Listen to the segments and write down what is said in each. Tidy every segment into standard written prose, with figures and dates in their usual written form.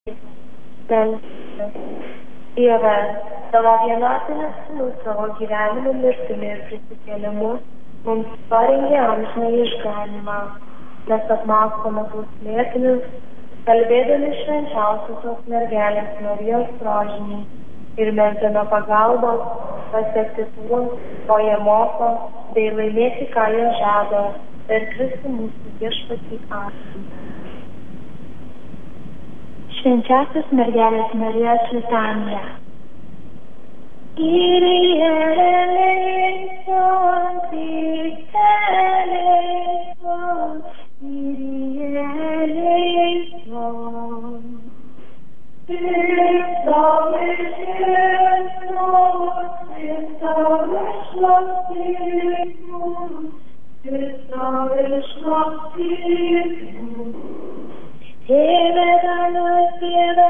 Dieve, tavo vienatinis sūnus savo gyvenimu, mirtimi ir prisikėlimu mums parengė amžiną išganymą, nes apmąstome slėpinius, kalbėdami švenčiausiosios mergelės Marijos rožinį ir meldžiame pagalbos pasiekti tuos, ko jie moko, bei laimėti, ką jie žada, per Kristų mūsų viešpatį. Amen. Švenčiausios mergelės Marijos litanija. Kyrie eleison, Kyrie eleison. Dieve danos, Dieve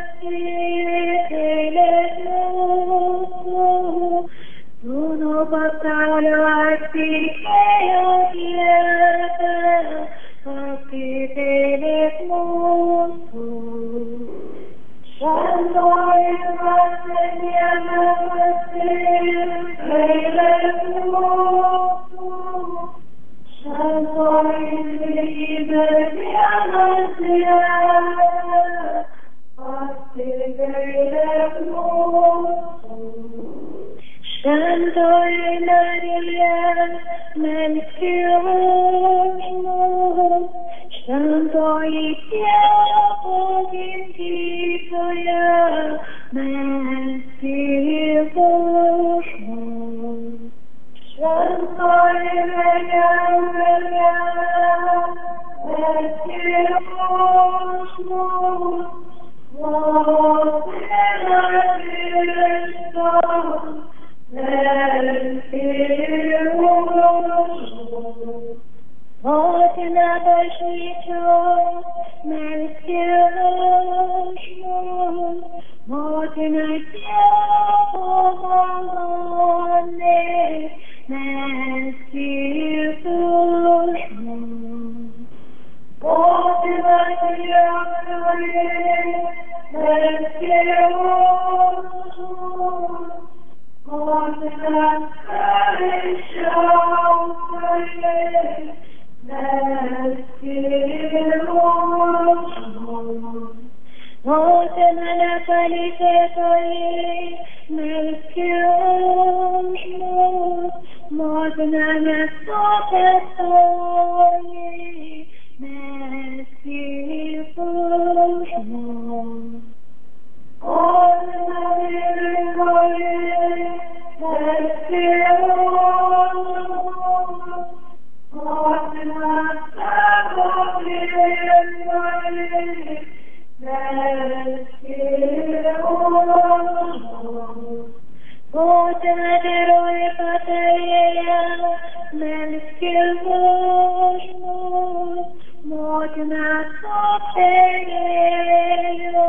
pasigailėk mūsų, tu nuo pasaulio atpirkėjo Dieve, pasigailėk mūsų. Šventoji dvasia Dieve pasigailėk mūsų, šventoji trejybė vienas Dieve, pasigailėk mūsų. Šventoji Marija, melskime už mus, šventoji Dievo gimdytoja, melskime už mus. Šventoji mergelė, melskime už mus, motina Kristaus, melskime už mus. Motina bažnyčios, melskime už mus, motina Dievo malonė, melskime už mus. Motina Dievo, melskime už mus, motina karališčiausioji, melskime už mus. Motina nepalydėtoji, melskime už mus, motina nesupėtoji, melskime už mus. Motina vyringoji, melskime už mus, motina savo vyringoji, melskime už mus. Motina geroji patarėja, melskime už mus, motina sopterėjo,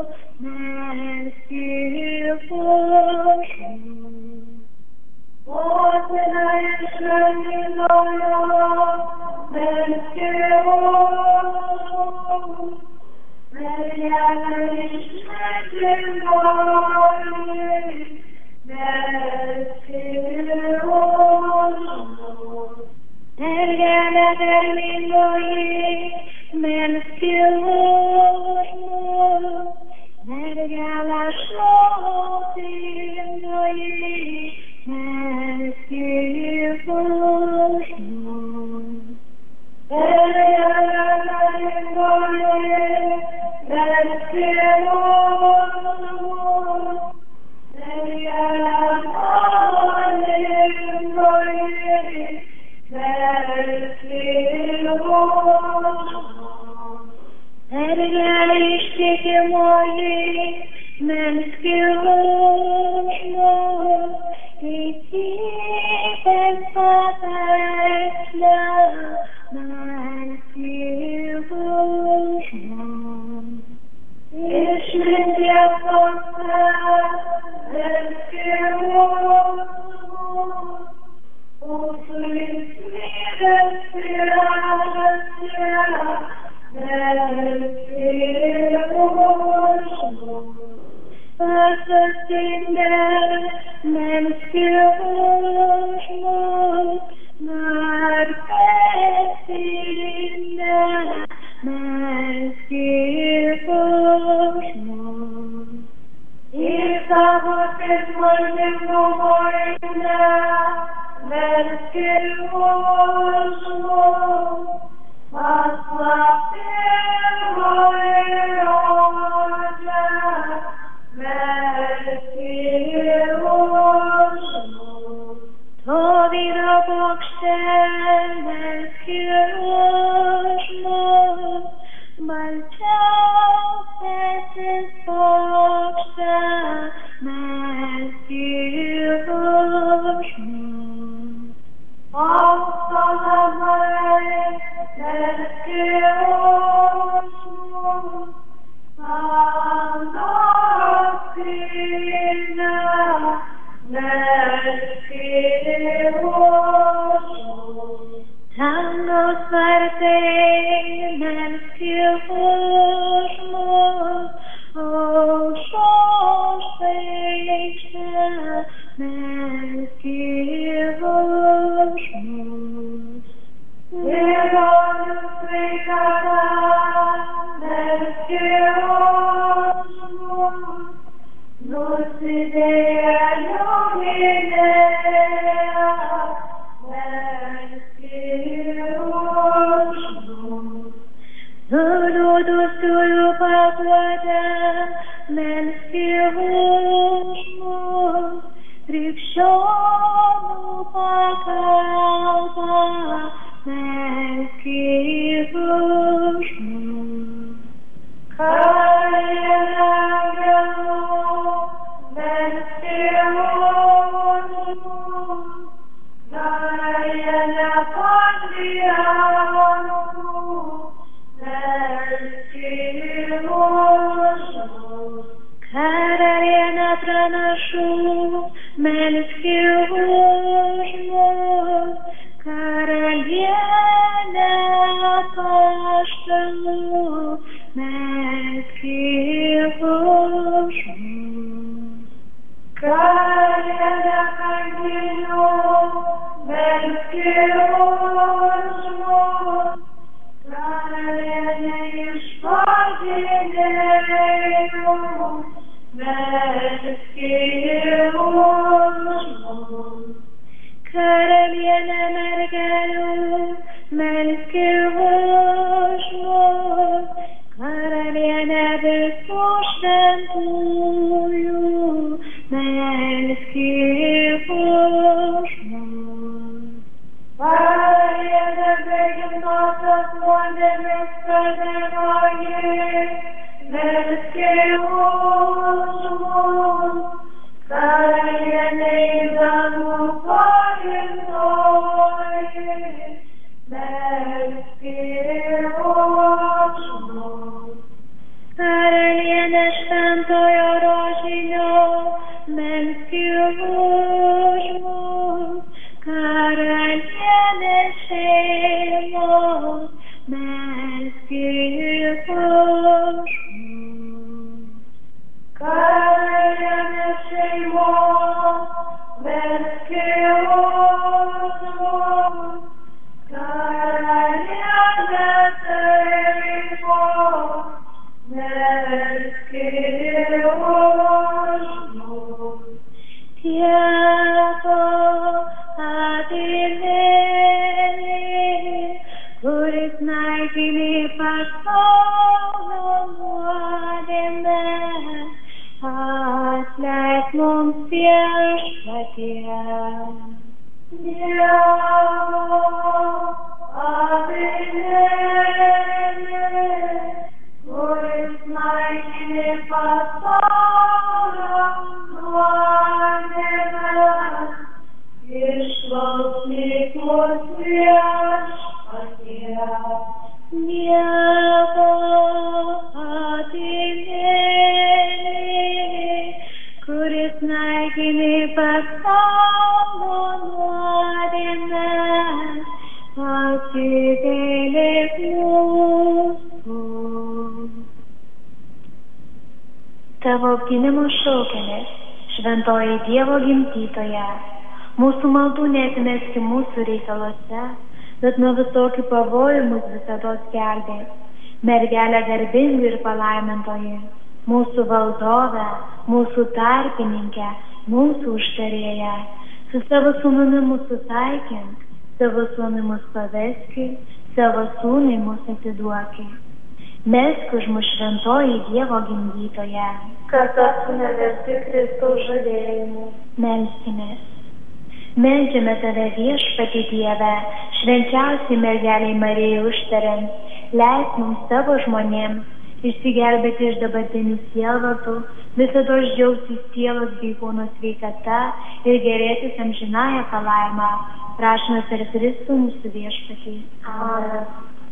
melskime už mus. Motina išganytojo, melskime už mus, mergelė išganytoji, melskime už mus. Mergelė derlingoji, melskime už mus, mergelė šlovingoji, melskime už mus. Mergelė derlingoji, melskime už mus, mergelė šlovingoji, melskime už mus. Mergelė ištikimoji, melskime už mus, įtikės paveikslą, melskime už mus. Išminties tauta, melskime už mus, mūsų linksmybės yra. Sinde menneskeårsmål, Sinde menneskeårsmål. Isabotes morgen og morgene, menneskeårsmål, Tavo apgynimo šaukiamės, šventoji Dievo gimdytoja. Mūsų maldų neatmeski mūsų reikaluose, bet nuo visokių pavojų mus visados gelbėk. Mergelė garbinga ir palaimintoji, mūsų valdove, mūsų tarpininkę, mūsų užtarėją, su savo sūnumi mūsų taikink, savo sūnui mus paveski, savo sūnui mus atiduoki. Mesk už mus šventoji Dievo gimdytoja, kad taptume verti Kristaus žadėjimų. Melskimės. Meldžiame tave viešpatį Dieve, švenčiausiai mergeliai Marijai užtariant, leisk mums savo žmonėms išsigelbėti iš dabartinių sielvartų, visados džiaugtis sielos bei kūno sveikata ir gerėtis amžinąja palaima. Prašome per Kristų mūsų viešpatį. Amen.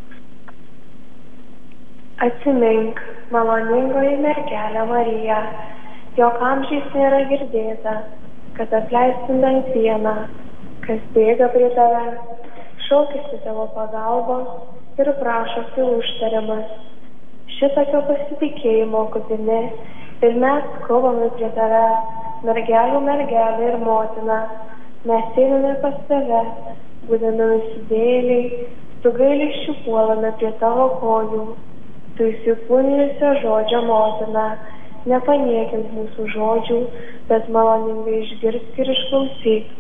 Atsimink, maloningoji mergelė Marija, jog amžiais nėra girdėta, kad atleistum bent vieną, kas bėga prie tave, šaukėsi tavo pagalbos ir prašosi užtariamas. Šitokio pasitikėjimo kupini ir mes kalbame prie tave, mergelių mergelė ir motina. Mes einame pas tave, būdami nusidėjėliai, su gailesčiu puolame prie tavo kojų. Tu įsikūnijusio žodžio motina, nepaniekink mūsų žodžių, bet maloningai išgirsk ir išklausyk.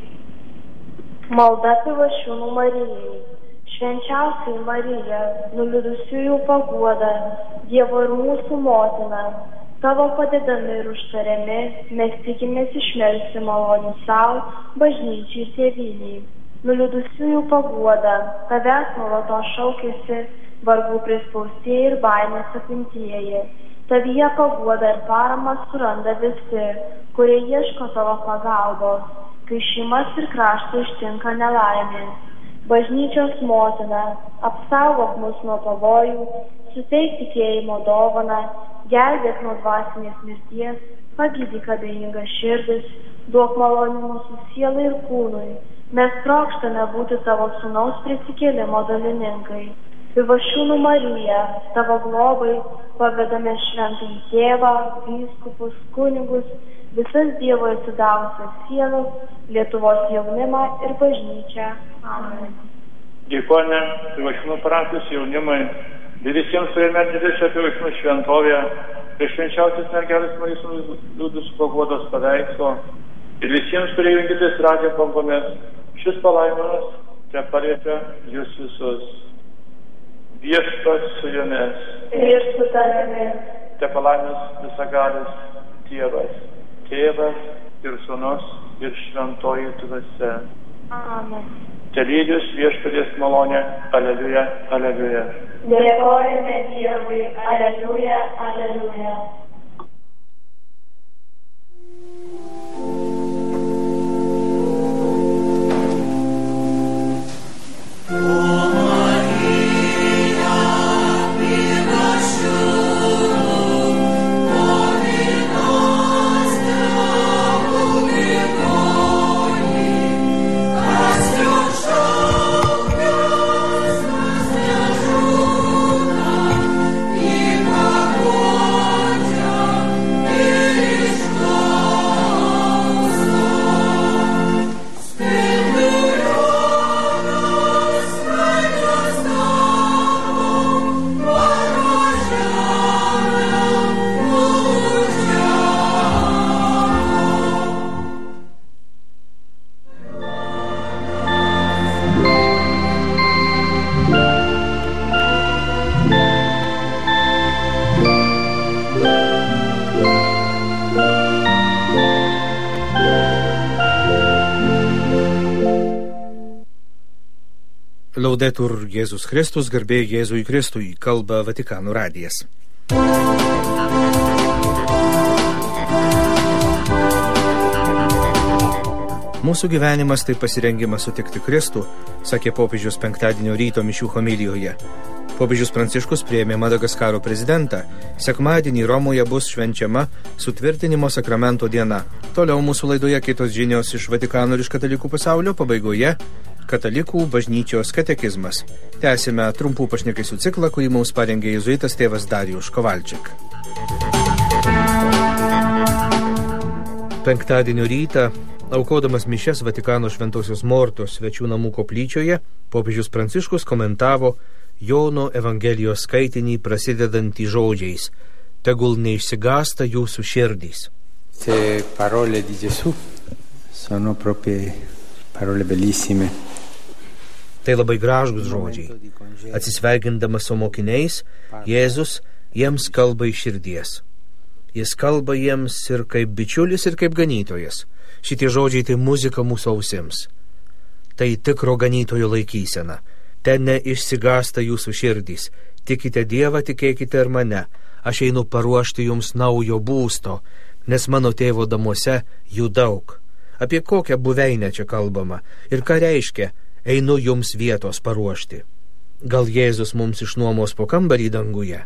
Malda Pivašiūnų Marijai. Švenčiausiai Marija, nuliūdusiųjų paguoda, Dievo ir mūsų motina, tavo padedami ir užtariami, mes tikimės išmelsti malonių savo, bažnyčiai ir tėvynei. Nuliūdusiųjų paguoda, tavęs nuolatos šaukėsi, vargų prispaustieji ir baimės apimtieji. Tavyje paguoda ir paramą suranda visi, kurie ieško tavo pagalbos, kai šeimas ir kraštą ištinka nelaimės. Bažnyčios motina, apsaugok mus nuo pavojų, suteik tikėjimo dovaną, gelbėk nuo dvasinės mirties, pagydyk abejingas širdis, duok malonių mūsų sielai ir kūnui. Mes trokštame būti tavo sūnaus prisikėlimo dalininkai. Pivašiūnų Marija, tavo globai pavedame šventąjį tėvą, vyskupus, kunigus, visas Dievo atsidavusias sielas, Lietuvos jaunimą ir bažnyčią. Amen. Dėkojame Pivašiūnų parapijos jaunimui ir visiems, kurie meldžiasi šią Pivašiūnų šventovę, prie švenčiausios mergelės Marijos nuliūdusių paguodos paveikslo ir visiems, kurie jungitės radijo bangomis. Šis palaimanas te paliečia jūs visus. Viešpats su jumis. Ir su tavimi. Te palaimins visagalis Dievas, Tėvas ir Sūnus ir šventoji dvasia. Amen. Te lydis viešpaties malonė. Aleliuja, aleliuja. Dėkojame Dievui. Aleliuja, aleliuja. Laudetur Jėzus Kristus, garbė Jėzui Kristui, kalba Vatikano radijas. Mūsų gyvenimas tai pasirengimas sutikti Kristų, sakė popiežius penktadienio ryto mišių homilijoje. Popiežius Pranciškus priėmė Madagaskaro prezidentą. Sekmadienį Romoje bus švenčiama sutvirtinimo sakramento diena. Toliau mūsų laidoje kitos žinios iš Vatikano ir iš katalikų pasaulio, pabaigoje Katalikų bažnyčios katekizmas. Tęsime trumpų pašnekesių ciklą, kurį mums parengė jėzuitas tėvas Darijus Kovalčik. penktadienio rytą, aukodamas mišias Vatikano Šventosios Mortos svečių namų koplyčioje, popiežius Pranciškus komentavo Jono Evangelijos skaitinį prasidedantį žodžiais: tegul neišsigąsta jūsų širdys. Queste parole di Gesù sono proprio parole bellissime. Tai labai gražūs žodžiai. Atsisveikindamas su mokiniais, Jėzus jiems kalba iš širdies. Jis kalba jiems ir kaip bičiulis, ir kaip ganytojas. Šitie žodžiai tai muzika mūsų ausims. Tai tikro ganytojo laikysena. Ten neišsigąsta jūsų širdys. Tikite Dievą, tikėkite ir mane. Aš einu paruošti jums naujo būsto, nes mano tėvo namuose jų daug. Apie kokią buveinę čia kalbama ir ką reiškia einu jums vietos paruošti. Gal Jėzus mums išnuomos po kambarį danguje?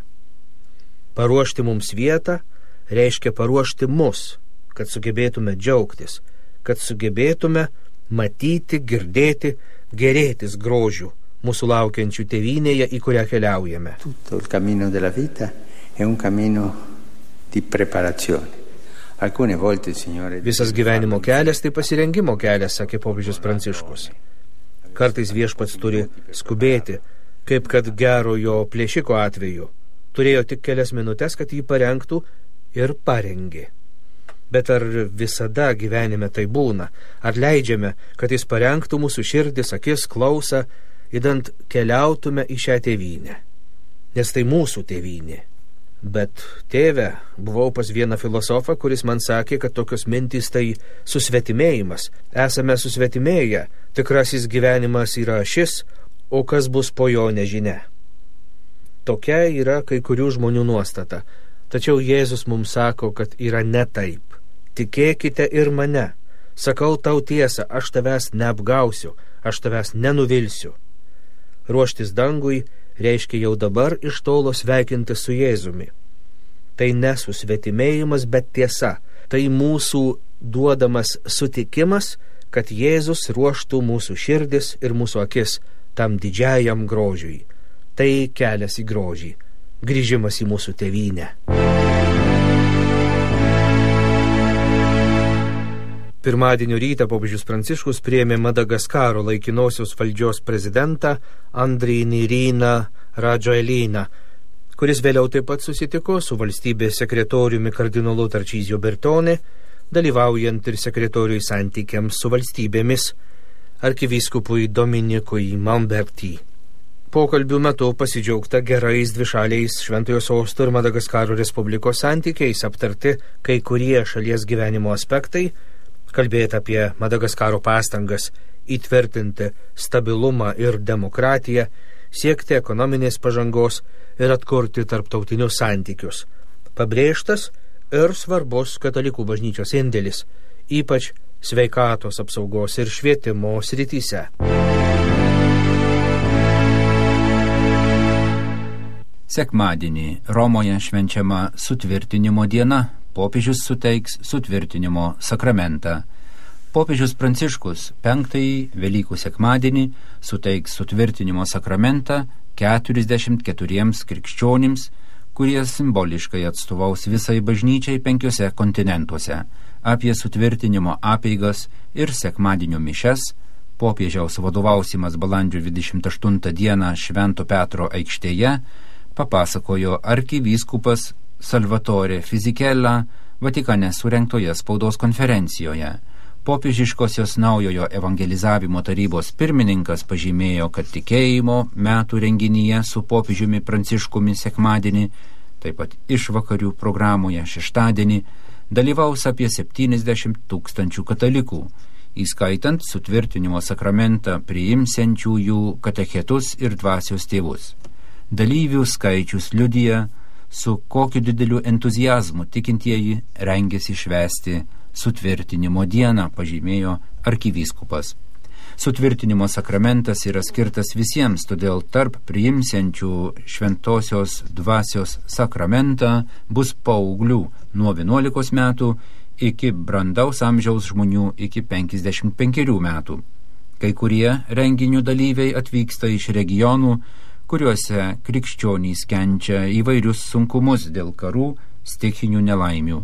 Paruošti mums vietą reiškia paruošti mus, kad sugebėtume džiaugtis, kad sugebėtume matyti, girdėti, gerėtis grožių mūsų laukiančių tėvynėje, į kurią keliaujame. Tutto il cammino della vita è un cammino di preparazione. Alcune volte il Signore... Visas gyvenimo kelias tai pasirengimo kelias, sakė popiežius Pranciškus. Kartais viešpats turi skubėti, kaip kad gerojo plėšiko atveju. Turėjo tik kelias minutės, kad jį parengtų ir parengė. Bet ar visada gyvenime tai būna? Ar leidžiame, kad jis parengtų mūsų širdis, akis, klausą, idant keliautume į šią tėvynę? Nes tai mūsų tėvynė. Bet, tėve, buvau pas vieną filosofą, kuris man sakė, kad tokios mintys tai susvetimėjimas. Esame susvetimėję, tikrasis gyvenimas yra šis, o kas bus po jo nežinia. Tokia yra kai kurių žmonių nuostata. Tačiau Jėzus mums sako, kad yra ne taip. Tikėkite ir mane. Sakau tau tiesą, aš tavęs neapgausiu, aš tavęs nenuvilsiu. Ruoštis dangui reiškia jau dabar iš tolo sveikinti su Jėzumi. Tai nesusvetimėjimas, bet tiesa. Tai mūsų duodamas sutikimas, kad Jėzus ruoštų mūsų širdis ir mūsų akis tam didžiajam grožiui. Tai kelias į grožį, grįžimas į mūsų tėvynę. Pirmadienio rytą popiežius Pranciškus priėmė Madagaskaro laikinosios valdžios prezidentą Andrį Niriną Radžoeliną, kuris vėliau taip pat susitiko su valstybės sekretoriumi kardinolu Tarčizio Bertone, dalyvaujant ir sekretoriui santykiams su valstybėmis arkivyskupui Dominikui Mamberti. Pokalbių metu pasidžiaugta gerais dvišaliais Šventojo Sosto ir Madagaskaro Respublikos santykiais, aptarti kai kurie šalies gyvenimo aspektai, kalbėti apie Madagaskaro pastangas įtvirtinti stabilumą ir demokratiją, siekti ekonominės pažangos ir atkurti tarptautinius santykius. Pabrėžtas ir svarbus katalikų bažnyčios indėlis, ypač sveikatos apsaugos ir švietimo srityse. Sekmadienį Romoje švenčiama sutvirtinimo diena. Popiežius suteiks sutvirtinimo sakramentą. Popiežius Pranciškus 5-ąjį Velykų sekmadienį suteiks sutvirtinimo sakramentą 44 krikščionims, kurie simboliškai atstovaus visai bažnyčiai 5 kontinentuose. Apie sutvirtinimo apeigas ir sekmadienio mišias popiežiaus vadovausimas balandžio 28 dieną Švento Petro aikštėje papasakojo arkivyskupas Salvatore Fisichella Vatikane surengtoje spaudos konferencijoje. Popiežiškosios naujojo evangelizavimo tarybos pirmininkas pažymėjo, kad tikėjimo metų renginyje su popiežiumi Pranciškumi sekmadienį, taip pat išvakarių programoje šeštadienį, dalyvaus apie 70 000 katalikų, įskaitant sutvirtinimo sakramentą priimsiančiųjų katechetus ir dvasios tėvus. Dalyvių skaičius liudija, su kokiu dideliu entuziazmu tikintieji rengiasi švęsti sutvirtinimo dieną, pažymėjo arkivyskupas. Sutvirtinimo sakramentas yra skirtas visiems, todėl tarp priimsiančių šventosios dvasios sakramentą bus paauglių nuo 11 metų iki brandaus amžiaus žmonių iki 55 metų. Kai kurie renginių dalyviai atvyksta iš regionų, kuriuose krikščionys kenčia įvairius sunkumus dėl karų, stichinių nelaimių.